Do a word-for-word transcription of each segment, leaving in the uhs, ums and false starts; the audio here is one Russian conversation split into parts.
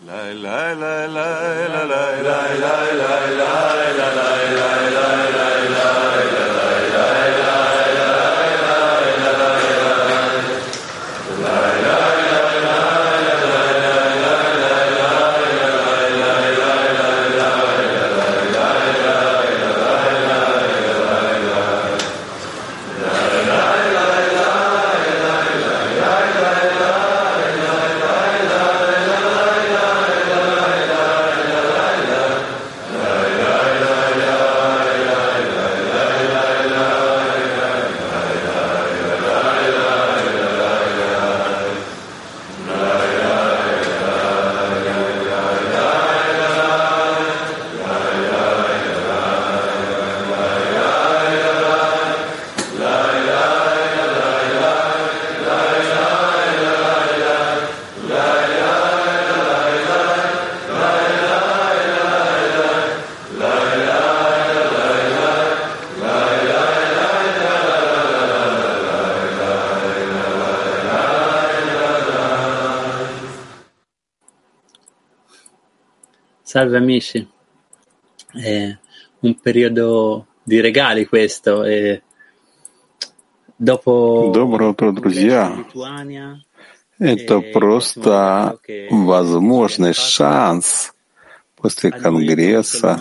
Salve amici, è un periodo di regali questo e dopo Доброе утро, друзья. Это просто возможность, шанс после конгресса.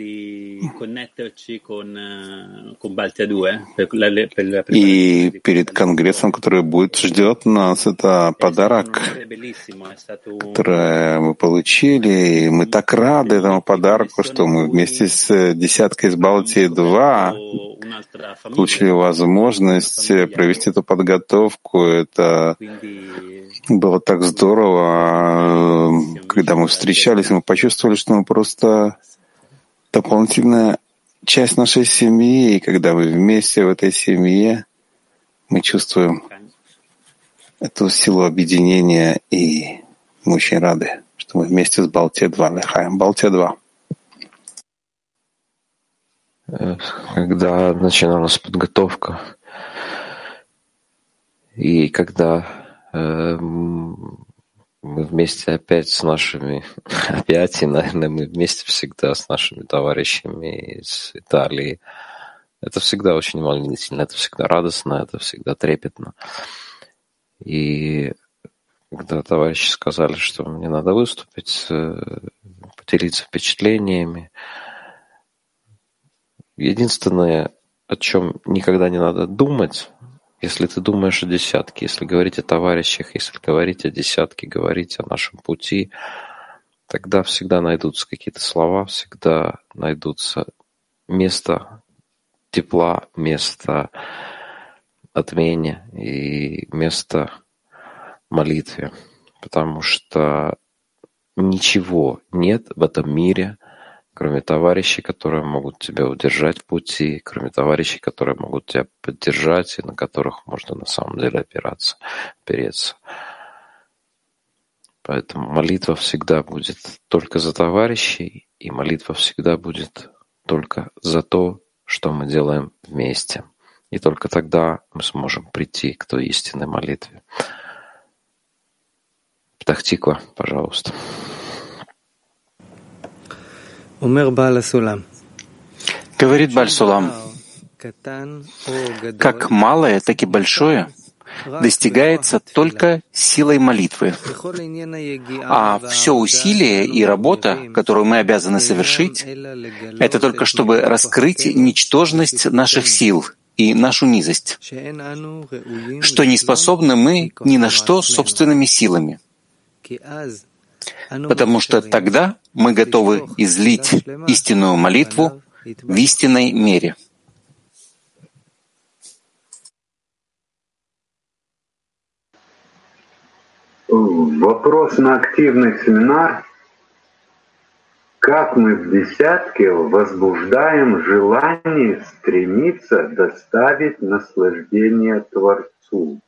И перед конгрессом, который будет, ждет нас, это подарок, который мы получили. И мы так рады этому подарку, что мы вместе с десяткой из Балтии два получили возможность провести эту подготовку. Это было так здорово. Когда мы встречались, мы почувствовали, что мы просто дополнительная часть нашей семьи. И когда мы вместе в этой семье, мы чувствуем эту силу объединения. И мы очень рады, что мы вместе с Балтия два. Лехаем. Балтия два. Когда начиналась подготовка, и когда э, мы вместе опять с нашими, опять, и, наверное, мы вместе всегда с нашими товарищами из Италии, это всегда очень волнительно, это всегда радостно, это всегда трепетно. И когда товарищи сказали, что мне надо выступить, поделиться впечатлениями, единственное, о чем никогда не надо думать, если ты думаешь о десятке, если говорить о товарищах, если говорить о десятке, говорить о нашем пути, тогда всегда найдутся какие-то слова, всегда найдутся место тепла, место отмене и место молитве, потому что ничего нет в этом мире, кроме товарищей, которые могут тебя удержать в пути, кроме товарищей, которые могут тебя поддержать и на которых можно на самом деле опираться, опереться. Поэтому молитва всегда будет только за товарищей, и молитва всегда будет только за то, что мы делаем вместе. И только тогда мы сможем прийти к той истинной молитве. Птах Тиква, пожалуйста. Говорит Бааль Сулам, как малое, так и большое достигается только силой молитвы. А все усилие и работа, которую мы обязаны совершить, это только чтобы раскрыть ничтожность наших сил и нашу низость, что не способны мы ни на что собственными силами. Потому что тогда мы готовы излить истинную молитву в истинной мере. Вопрос на активный семинар. Как мы в десятке возбуждаем желание стремиться доставить наслаждение Творцу?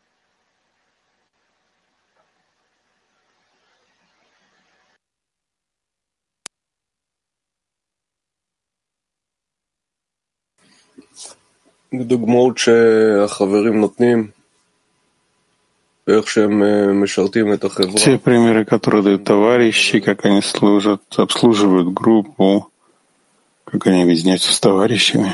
דוגמאות שהחברים נותנים Те примеры, которые дают товарищи, как они служат, обслуживают группу, как они объединяются с товарищами.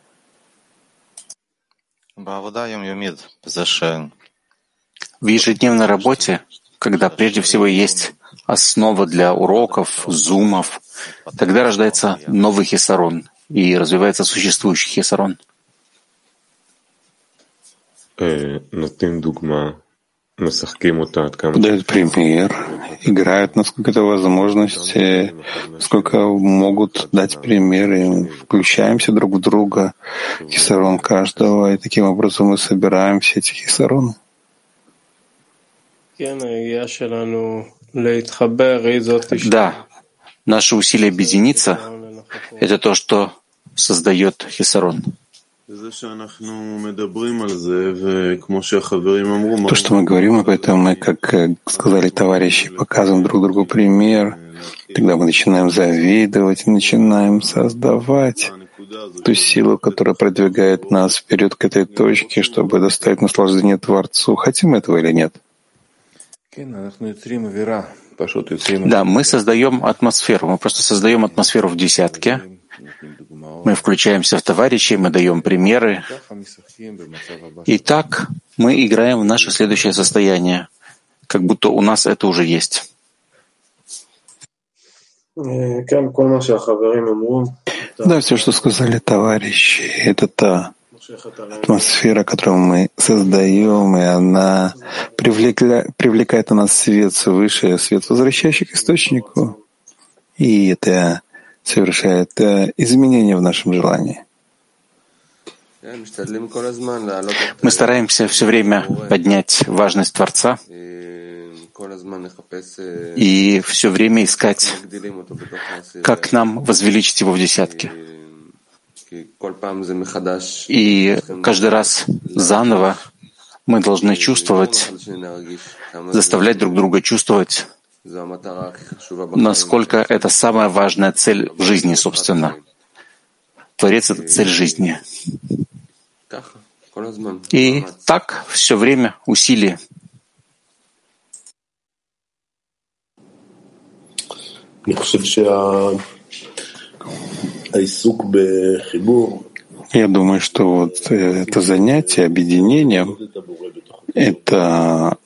В ежедневной работе, когда прежде всего есть основа для уроков, зумов, тогда рождается новый хисарон и развивается существующий хисарон. Дают пример, играют, насколько это возможность, сколько могут дать пример, и включаемся друг в друга, хисарон каждого, и таким образом мы собираем все эти хисароны. Да, наше усилие объединиться — это то, что создает хисарон. То, что мы говорим об этом, мы, как сказали товарищи, показываем друг другу пример, тогда мы начинаем завидовать, начинаем создавать ту силу, которая продвигает нас вперед к этой точке, чтобы доставить наслаждение Творцу. Хотим этого или нет? Да, мы создаем атмосферу, мы просто создаем атмосферу в десятке. Мы включаемся в товарищей, мы даем примеры. И так мы играем в наше следующее состояние, как будто у нас это уже есть. Да, все, что сказали товарищи, это та атмосфера, которую мы создаем, и она привлекля... привлекает на нас свет свыше, свет, возвращающий к источнику. И это совершает изменения в нашем желании. Мы стараемся все время поднять важность Творца и все время искать, как нам возвеличить его в десятке. И каждый раз заново мы должны чувствовать, заставлять друг друга чувствовать, насколько это самая важная цель в жизни, собственно. Творец — это цель жизни. И так все время усилие. Я думаю, что вот это занятие объединением — это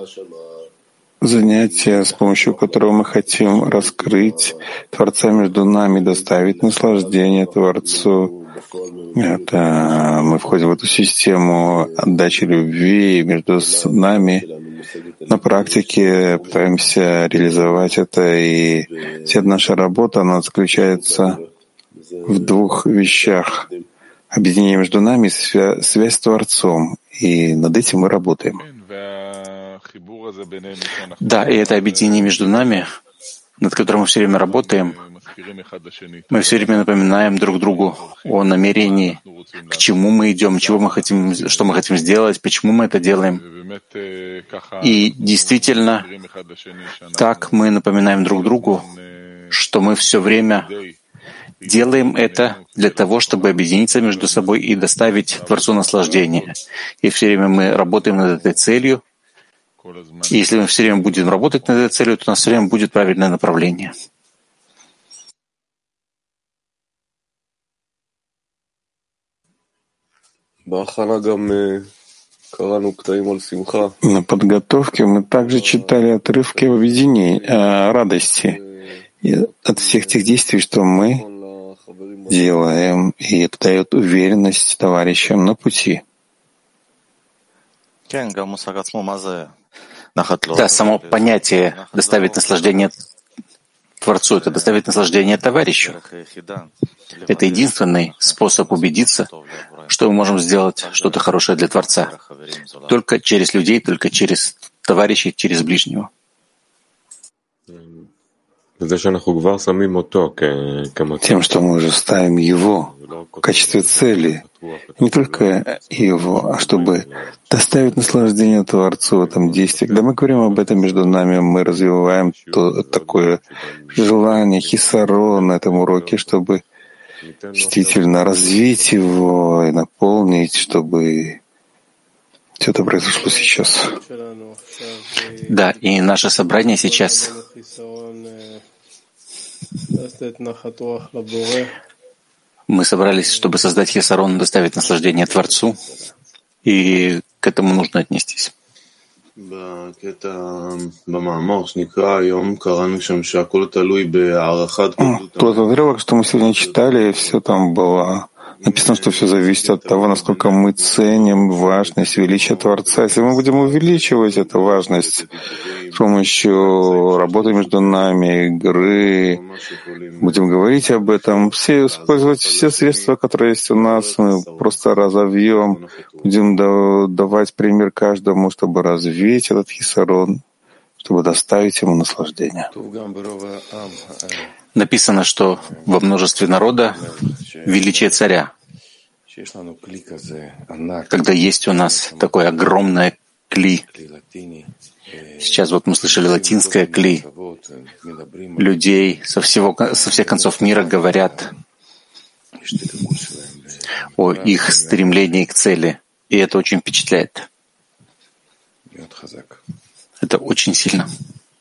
занятие, с помощью которого мы хотим раскрыть Творца между нами, доставить наслаждение Творцу. Это мы входим в эту систему отдачи любви между нами. На практике пытаемся реализовать это, и вся наша работа, она заключается в двух вещах. Объединение между нами и свя- связь с Творцом. И над этим мы работаем. Да, и это объединение между нами, над которым мы все время работаем, мы все время напоминаем друг другу о намерении, к чему мы идем, чего мы хотим, что мы хотим сделать, почему мы это делаем. И действительно, так мы напоминаем друг другу, что мы все время делаем это для того, чтобы объединиться между собой и доставить Творцу наслаждение. И все время мы работаем над этой целью. И если мы все время будем работать над этой целью, то у нас все время будет правильное направление. На подготовке мы также читали отрывки об объединении, о радости и от всех тех действий, что мы делаем, и это дает уверенность товарищам на пути. Да, само понятие «доставить наслаждение Творцу» — это доставить наслаждение товарищу. Это единственный способ убедиться, что мы можем сделать что-то хорошее для Творца. Только через людей, только через товарищей, через ближнего. Тем, что мы уже ставим его в качестве цели, не только его, а чтобы доставить наслаждение Творцу в этом действии. Когда мы говорим об этом между нами, мы развиваем то, такое желание, хисарон на этом уроке, чтобы действительно развить его и наполнить, чтобы Все это произошло сейчас. Да, и наше собрание сейчас мы собрались, чтобы создать хисарон, доставить наслаждение Творцу, и к этому нужно отнестись. Тот отрывок, что мы сегодня читали, все там было написано, что все зависит от того, насколько мы ценим важность, величие Творца. Если мы будем увеличивать эту важность с помощью работы между нами, игры, будем говорить об этом, все использовать все средства, которые есть у нас, мы просто разовьем, будем давать пример каждому, чтобы развить этот хисарон, чтобы доставить ему наслаждение. Написано, что во множестве народа величие царя. Когда есть у нас такое огромное кли. Сейчас вот мы слышали латинское кли. Людей со, всего, со всех концов мира говорят о их стремлении к цели. И это очень впечатляет. Это очень сильно.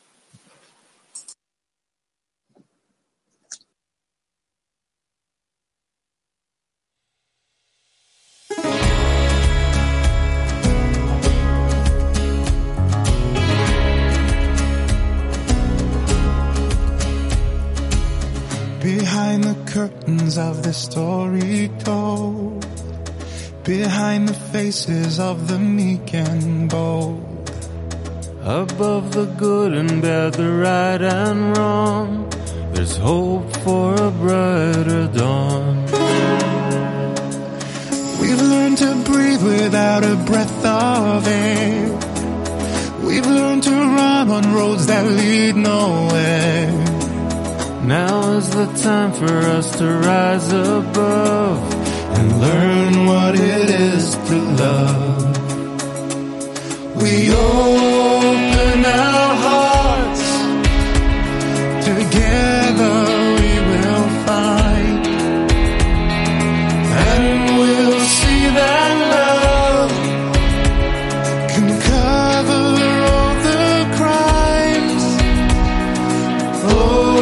Behind the curtains of the story told, behind the faces of the meek and bold, above the good and bad, the right and wrong, there's hope for a brighter dawn. We've learned to breathe without a breath of air. We've learned to run on roads that lead nowhere. Now is the time for us to rise above and learn what it is to love. We open our hearts, together we will find, and we'll see that love can cover all the crimes. Oh,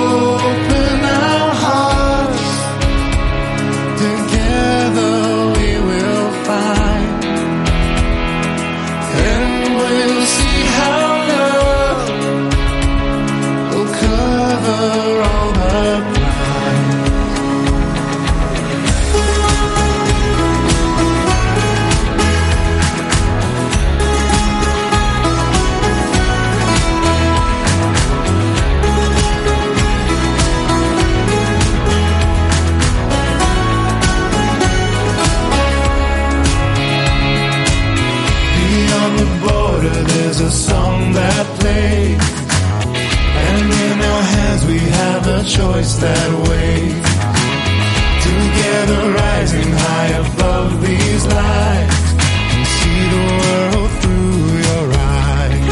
there's a song that plays, and in our hands we have a choice that waits. Together rising high above these lights, and see the world through your eyes.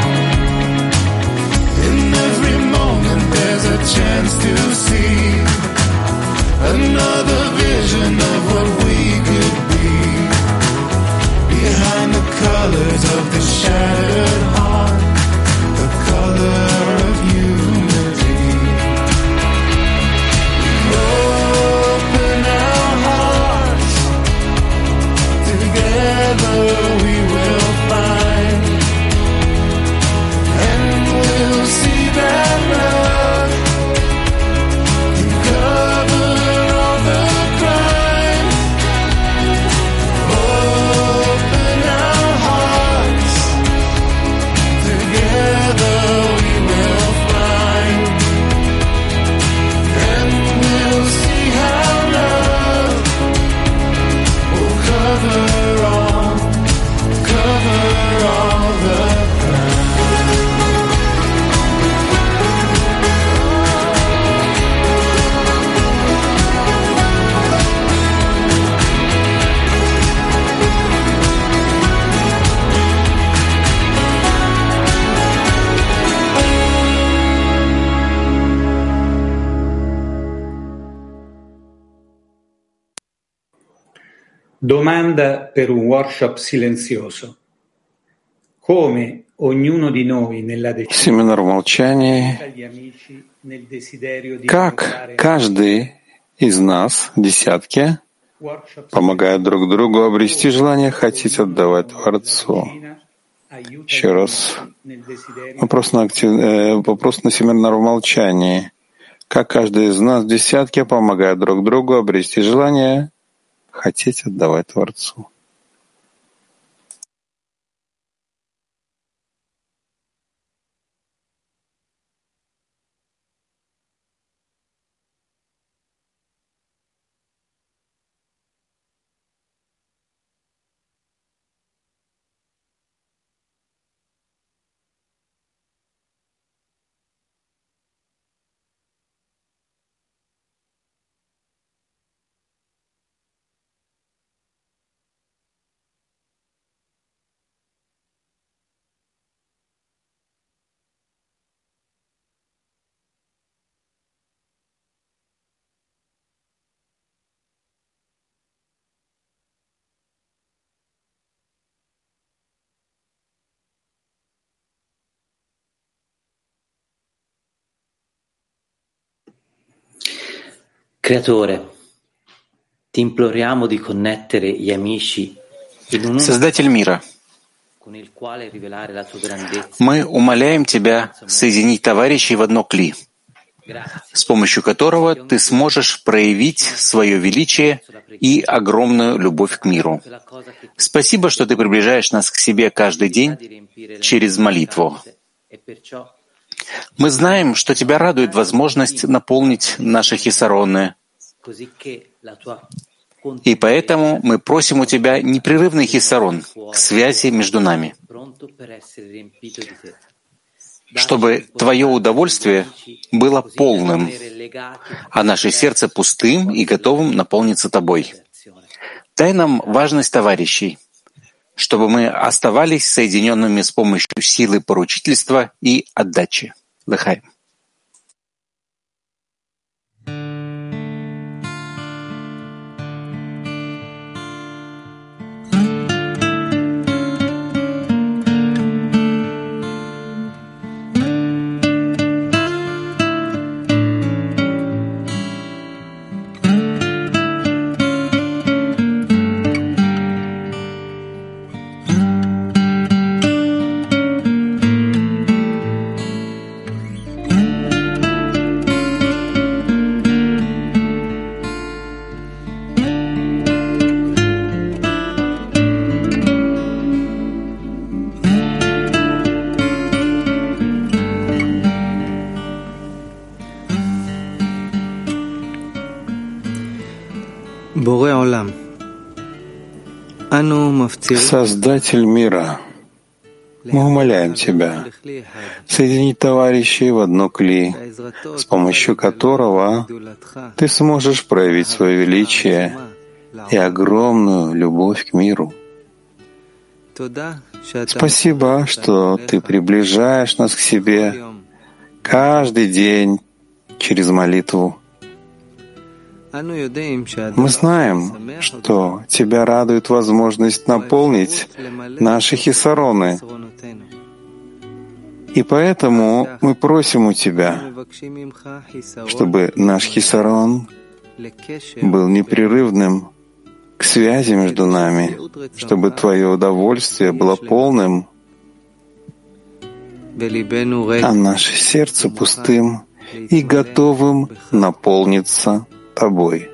In every moment there's a chance to see another vision of what we could be. Behind the colors of the shattered heart, the color of unity. Open our hearts, together we will find, and we'll see that love can cover all the crimes. Open our hearts, together we will find, and we'll see how love will cover all, cover all the Domanda per un workshop silenzioso. Семинар в молчании, как каждый из нас, десятки, помогают друг другу обрести желание хотеть отдавать Творцу. Еще раз. Вопрос на, актив... э, вопрос на семинар в молчании. Как каждый из нас, десятки, помогает друг другу обрести желание хотеть отдавать Творцу. Creatore, ti imploriamo di connettere gli amici in un Создатель мира, con il quale rivelare la tua grandezza. мы умоляем Тебя соединить товарищей в одно кли, с помощью которого Ты сможешь проявить свое величие и огромную любовь к миру. Спасибо, что Ты приближаешь нас к себе каждый день через молитву. Мы знаем, что Тебя радует возможность наполнить наши хисароны, и поэтому мы просим у Тебя непрерывный хисарон к связи между нами, чтобы Твое удовольствие было полным, а наше сердце пустым и готовым наполниться Тобой. Дай нам важность товарищей, чтобы мы оставались соединенными с помощью силы поручительства и отдачи. Лехаим. Создатель мира, мы умоляем Тебя соединить товарищей в одно кли, с помощью которого Ты сможешь проявить свое величие и огромную любовь к миру. Спасибо, что Ты приближаешь нас к себе каждый день через молитву. Мы знаем, что Тебя радует возможность наполнить наши хисароны, и поэтому мы просим у Тебя, чтобы наш хисарон был непрерывным к связи между нами, чтобы Твое удовольствие было полным, а наше сердце пустым и готовым наполниться Тобой.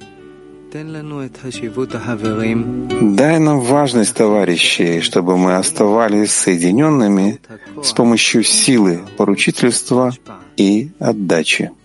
Дай нам важность товарищей, чтобы мы оставались соединенными с помощью силы поручительства и отдачи.